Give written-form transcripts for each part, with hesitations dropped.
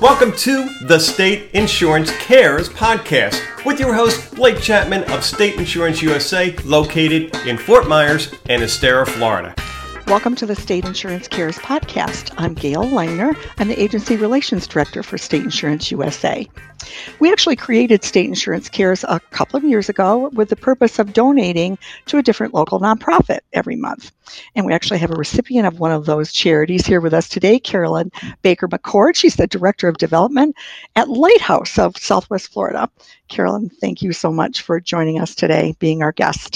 Welcome to the State Insurance Cares podcast with your host, Blake Chapman of State Insurance USA, located in Fort Myers and Estero, Florida. Welcome to the State Insurance Cares podcast. I'm Gail Langner. I'm the Agency Relations Director for State Insurance USA. We actually created State Insurance Cares a couple of years ago with the purpose of donating to a different local nonprofit every month. And we actually have a recipient of one of those charities here with us today, Carolyn Baker McCord. She's the Director of Development at Lighthouse of Southwest Florida. Carolyn, thank you so much for joining us today, being our guest.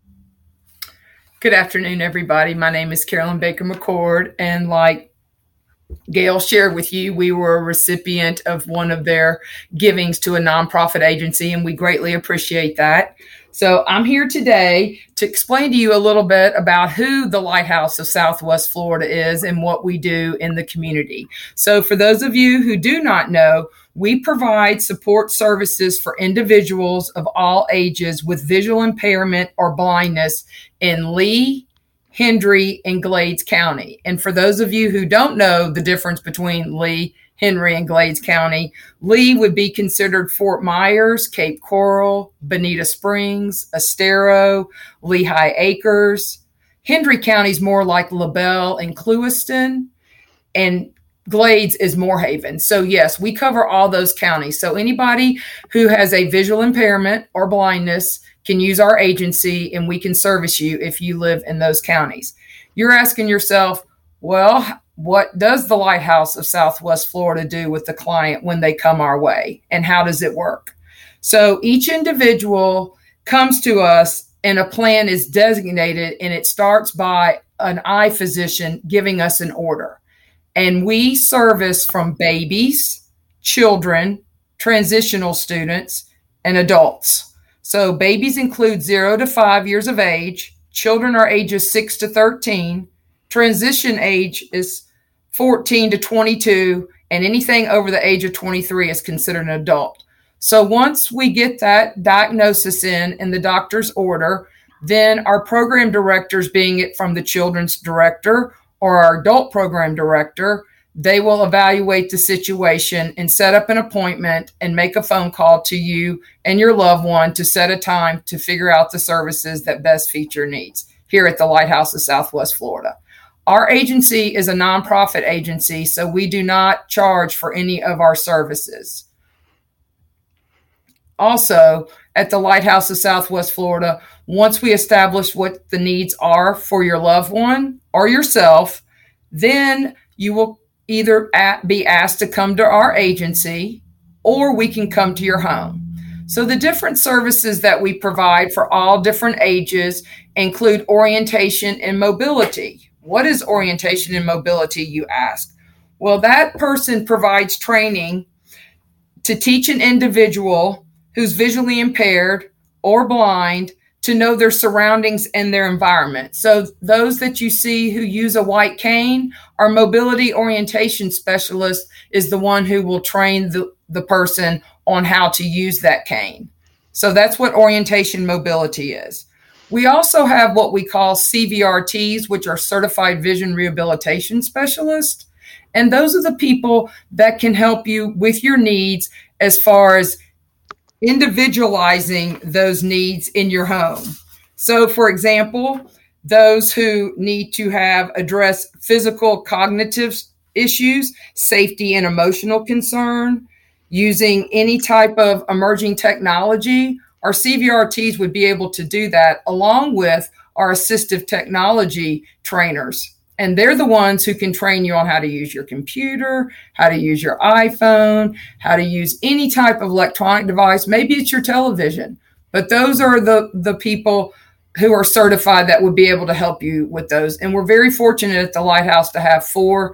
Good afternoon, everybody. My name is Carolyn Baker McCord, and like Gail shared with you, we were a recipient of one of their givings to a nonprofit agency, and we greatly appreciate that. So I'm here today to explain to you a little bit about who the Lighthouse of Southwest Florida is and what we do in the community. So for those of you who do not know, we provide support services for individuals of all ages with visual impairment or blindness in Lee, Hendry, and Glades County. And for those of you who don't know the difference between Lee, Henry, and Glades County, Lee would be considered Fort Myers, Cape Coral, Bonita Springs, Estero, Lehigh Acres. Hendry County is more like LaBelle and Clewiston, and Glades is Moorhaven. So yes, we cover all those counties. So anybody who has a visual impairment or blindness can use our agency, and we can service you if you live in those counties. You're asking yourself, well, what does the Lighthouse of Southwest Florida do with the client when they come our way, and how does it work? So each individual comes to us and a plan is designated, and it starts by an eye physician giving us an order. And we service from babies, children, transitional students, and adults. So babies include 0 to 5 years of age. Children are ages 6 to 13. Transition age is 14 to 22. And anything over the age of 23 is considered an adult. So once we get that diagnosis in and the doctor's order, then our program directors, being it from the children's director or our adult program director, they will evaluate the situation and set up an appointment and make a phone call to you and your loved one to set a time to figure out the services that best fit your needs here at the Lighthouse of Southwest Florida. Our agency is a nonprofit agency, so we do not charge for any of our services. Also, at the Lighthouse of Southwest Florida, once we establish what the needs are for your loved one or yourself, then you will either be asked to come to our agency, or we can come to your home. So the different services that we provide for all different ages include orientation and mobility. What is orientation and mobility, you ask? Well, that person provides training to teach an individual who's visually impaired or blind to know their surroundings and their environment. So those that you see who use a white cane, our mobility orientation specialist is the one who will train the person on how to use that cane. So that's what orientation mobility is. We also have what we call CVRTs, which are Certified Vision Rehabilitation Specialists. And those are the people that can help you with your needs as far as individualizing those needs in your home. So, for example, those who need to address physical cognitive issues, safety and emotional concern, using any type of emerging technology, our CVRTs would be able to do that along with our assistive technology trainers. And they're the ones who can train you on how to use your computer, how to use your iPhone, how to use any type of electronic device. Maybe it's your television, but those are the people who are certified that would be able to help you with those. And we're very fortunate at the Lighthouse to have 4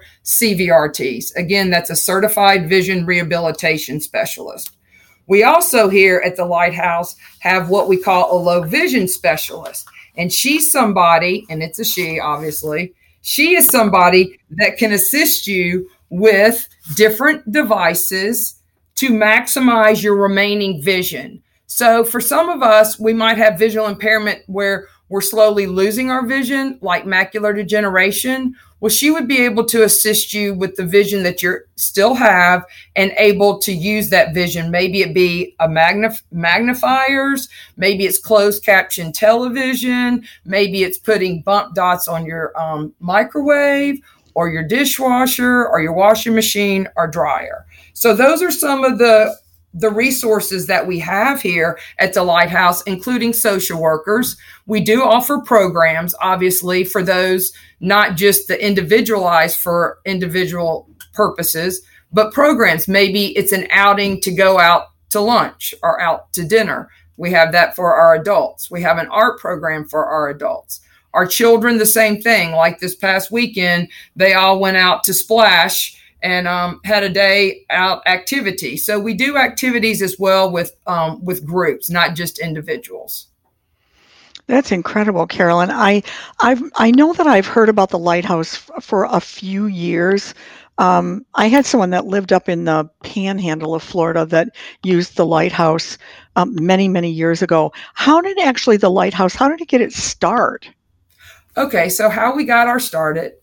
CVRTs. Again, that's a Certified Vision Rehabilitation Specialist. We also here at the Lighthouse have what we call a low vision specialist. And she's somebody, and it's a she, obviously, she is somebody that can assist you with different devices to maximize your remaining vision. So for some of us, we might have visual impairment where we're slowly losing our vision, like macular degeneration. Well, she would be able to assist you with the vision that you still have and able to use that vision. Maybe it be a magnifiers, maybe it's closed caption television, maybe it's putting bump dots on your microwave or your dishwasher or your washing machine or dryer. So those are some of the resources that we have here at the Lighthouse, including social workers. We do offer programs, obviously, for those, not just the individualized for individual purposes, but programs. Maybe it's an outing to go out to lunch or out to dinner. We have that for our adults. We have an art program for our adults. Our children, the same thing. Like this past weekend, they all went out to Splash and had a day out activity. So we do activities as well with groups, not just individuals. That's incredible, Carolyn. I know that I've heard about the Lighthouse for a few years. I had someone that lived up in the Panhandle of Florida that used the Lighthouse many, many years ago. How did the Lighthouse get its start? Okay, so how we got started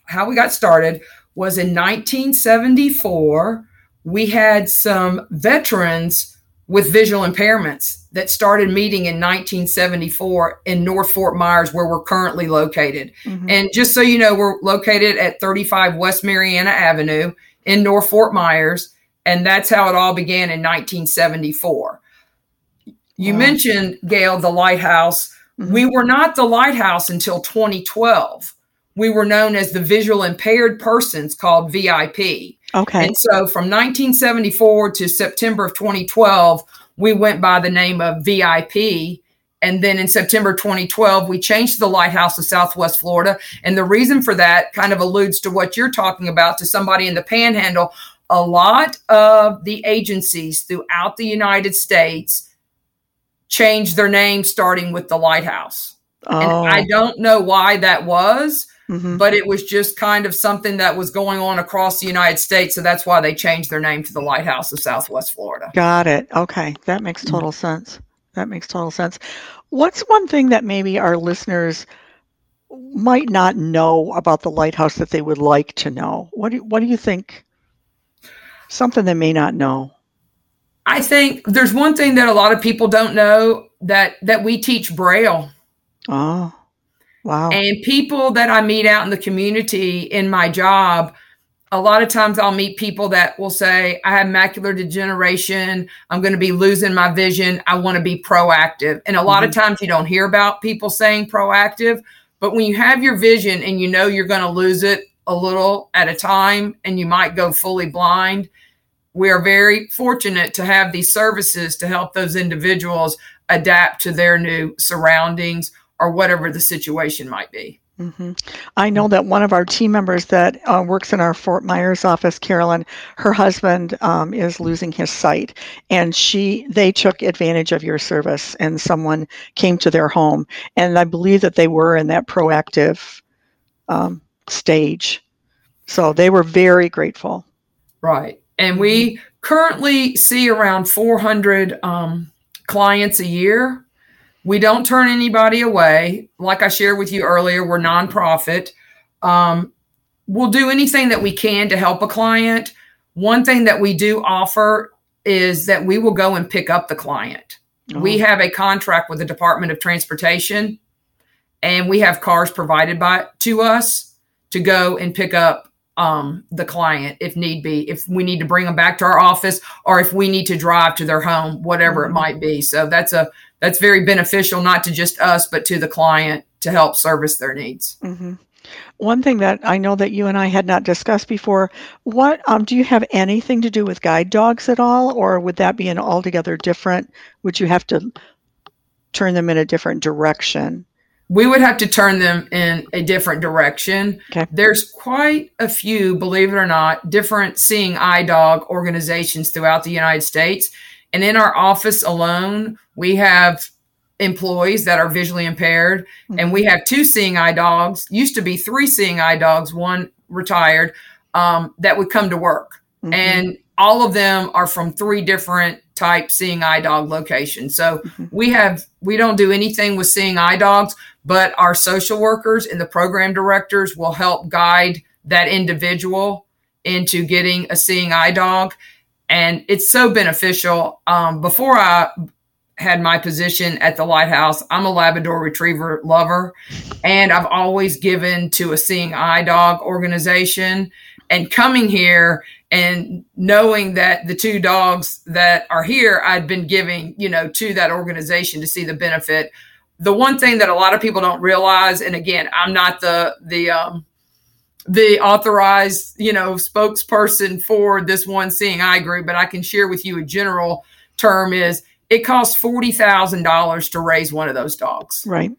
was in 1974. We had some veterans with visual impairments that started meeting in 1974 in North Fort Myers, where we're currently located. Mm-hmm. And just so you know, we're located at 35 West Mariana Avenue in North Fort Myers, and that's how it all began in 1974. You mentioned, Gail, the Lighthouse. Mm-hmm. We were not the Lighthouse until 2012. We were known as the Visual Impaired Persons, called VIP. Okay. And so from 1974 to September of 2012, we went by the name of VIP. And then in September 2012, we changed to the Lighthouse of Southwest Florida. And the reason for that kind of alludes to what you're talking about, to somebody in the Panhandle. A lot of the agencies throughout the United States changed their name starting with the Lighthouse. Oh. And I don't know why that was. Mm-hmm. But it was just kind of something that was going on across the United States. So that's why they changed their name to the Lighthouse of Southwest Florida. Got it. Okay. That makes total sense. What's one thing that maybe our listeners might not know about the Lighthouse that they would like to know? What do you think? Something they may not know. I think there's one thing that a lot of people don't know, that we teach Braille. Oh. Wow. And people that I meet out in the community in my job, a lot of times I'll meet people that will say, I have macular degeneration. I'm going to be losing my vision. I want to be proactive. And a lot of times you don't hear about people saying proactive, but when you have your vision and you know you're going to lose it a little at a time and you might go fully blind, we are very fortunate to have these services to help those individuals adapt to their new surroundings or whatever the situation might be. Mm-hmm. I know that one of our team members that works in our Fort Myers office, Carolyn, her husband is losing his sight, and they took advantage of your service, and someone came to their home, and I believe that they were in that proactive stage. So they were very grateful. Right. And we currently see around 400 clients a year. We don't turn anybody away. Like I shared with you earlier, we're nonprofit. We'll do anything that we can to help a client. One thing that we do offer is that we will go and pick up the client. Oh. We have a contract with the Department of Transportation, and we have cars provided to us to go and pick up the client if need be, if we need to bring them back to our office or if we need to drive to their home, whatever it might be. So that's very beneficial, not to just us, but to the client, to help service their needs. Mm-hmm. One thing that I know that you and I had not discussed before, what do you have anything to do with guide dogs at all, or would that be an altogether different, would you have to turn them in a different direction? We would have to turn them in a different direction. Okay. There's quite a few, believe it or not, different seeing eye dog organizations throughout the United States. And in our office alone, we have employees that are visually impaired, and we have 2 seeing eye dogs, used to be 3 seeing eye dogs, 1 retired, that would come to work. Mm-hmm. And all of them are from 3 different type seeing eye dog locations. So we don't do anything with seeing eye dogs, but our social workers and the program directors will help guide that individual into getting a seeing eye dog. And it's so beneficial. Before I had my position at the Lighthouse, I'm a Labrador Retriever lover, and I've always given to a seeing eye dog organization. And coming here and knowing that the 2 dogs that are here, I'd been giving, to that organization to see the benefit. The one thing that a lot of people don't realize, and again, I'm not the authorized, spokesperson for this one seeing eye group, but I can share with you a general term is it costs $40,000 to raise one of those dogs. Right.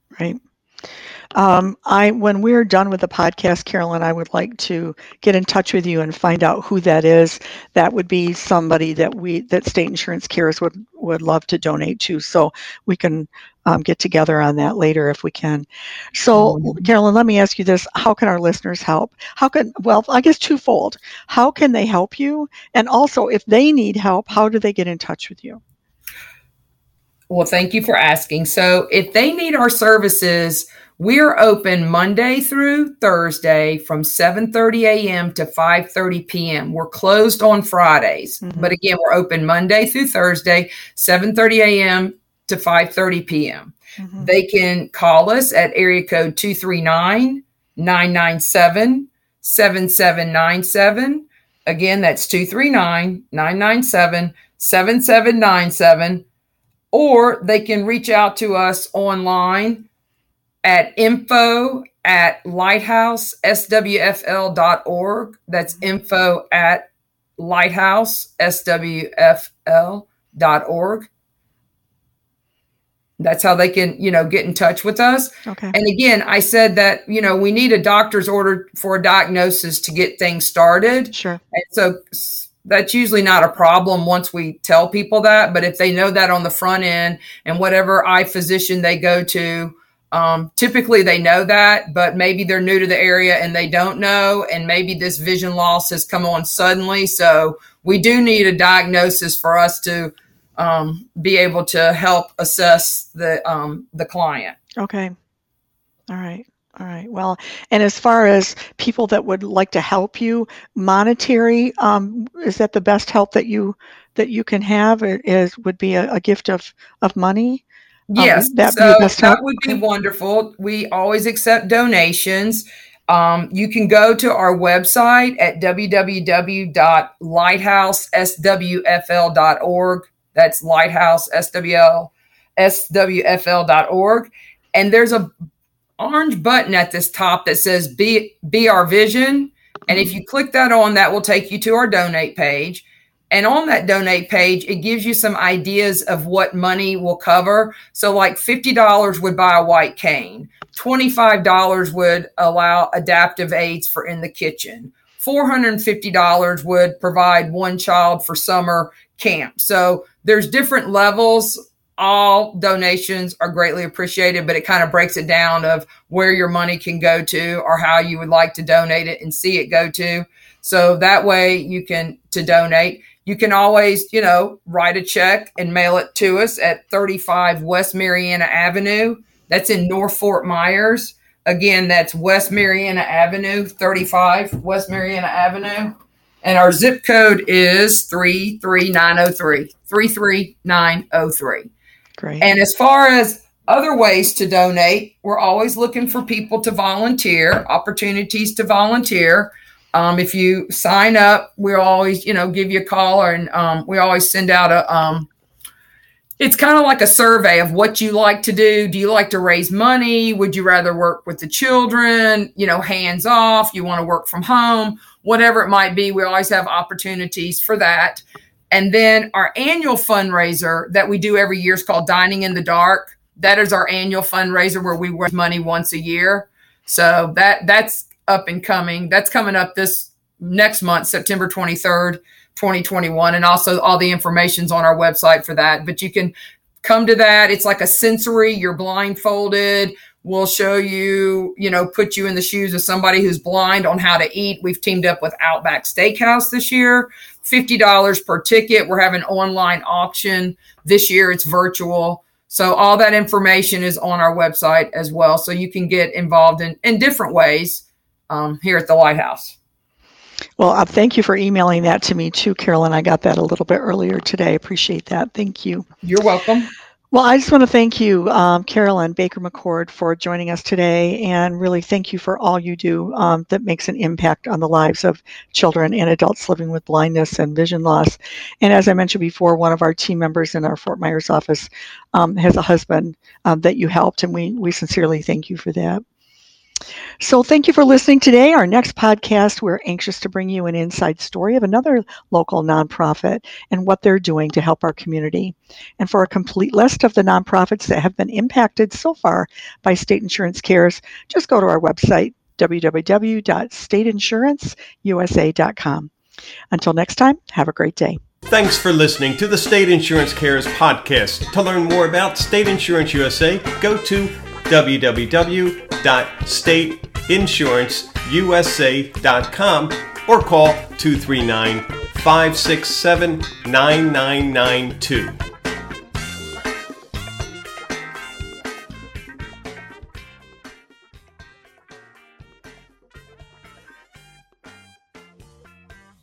When we're done with the podcast, Carolyn, I would like to get in touch with you and find out who that is. That would be somebody that State Insurance Cares would love to donate to. So we can get together on that later if we can. So, Carolyn, let me ask you this. How can our listeners help? I guess twofold. How can they help you? And also, if they need help, how do they get in touch with you? Well, thank you for asking. So if they need our services, we're open Monday through Thursday from 7:30 a.m. to 5:30 p.m. We're closed on Fridays. But again, we're open Monday through Thursday, 7:30 a.m. to 5:30 p.m. They can call us at area code 239-997-7797. Again, that's 239-997-7797. Or they can reach out to us online at info@lighthouseswfl.org. That's info@lighthouseswfl.org. That's how they can, get in touch with us. Okay. And again, I said that, we need a doctor's order for a diagnosis to get things started. Sure. And so that's usually not a problem once we tell people that. But if they know that on the front end and whatever eye physician they go to, typically they know that, but maybe they're new to the area and they don't know. And maybe this vision loss has come on suddenly. So we do need a diagnosis for us to be able to help assess the client. Okay. All right. Well, and as far as people that would like to help you, monetary, is that the best help that you can have? Would be a gift of money? Yes, that would be wonderful. We always accept donations. You can go to our website at www.lighthouseswfl.org. That's lighthouseswfl.org. And there's a orange button at this top that says Be Our Vision. And if you click that on, that will take you to our donate page. And on that donate page, it gives you some ideas of what money will cover. So like $50 would buy a white cane. $25 would allow adaptive aids for in the kitchen. $450 would provide one child for summer camp. So there's different levels. All donations are greatly appreciated, but it kind of breaks it down of where your money can go to or how you would like to donate it and see it go to. So that way you can to donate. You can always, write a check and mail it to us at 35 West Mariana Avenue. That's in North Fort Myers. Again, that's West Mariana Avenue, 35 West Mariana Avenue. And our zip code is 33903, 33903. Great. And as far as other ways to donate, we're always looking for people to volunteer, opportunities to volunteer. If you sign up, we'll always, give you a call, and we always send out it's kind of like a survey of what you like to do. Do you like to raise money? Would you rather work with the children? Hands off? You want to work from home? Whatever it might be, we always have opportunities for that. And then our annual fundraiser that we do every year is called Dining in the Dark. That is our annual fundraiser where we raise money once a year. So that's up and coming. That's coming up this next month, September 23rd, 2021. And also all the information's on our website for that. But you can come to that. It's like a sensory. You're blindfolded. We'll show you, put you in the shoes of somebody who's blind on how to eat. We've teamed up with Outback Steakhouse this year. $50 per ticket. We're having online auction this year. It's virtual. So all that information is on our website as well. So you can get involved in different ways here at the Lighthouse. Well, thank you for emailing that to me too, Carolyn. I got that a little bit earlier today. Appreciate that. Thank you. You're welcome. Well, I just want to thank you, Carolyn Baker McCord, for joining us today, and really thank you for all you do that makes an impact on the lives of children and adults living with blindness and vision loss. And as I mentioned before, one of our team members in our Fort Myers office has a husband that you helped, and we sincerely thank you for that. So thank you for listening today. Our next podcast, we're anxious to bring you an inside story of another local nonprofit and what they're doing to help our community. And for a complete list of the nonprofits that have been impacted so far by State Insurance Cares, just go to our website, www.stateinsuranceUSA.com. Until next time, have a great day. Thanks for listening to the State Insurance Cares podcast. To learn more about State Insurance USA, go to www.stateinsuranceUSA.com or call 239-567-9992.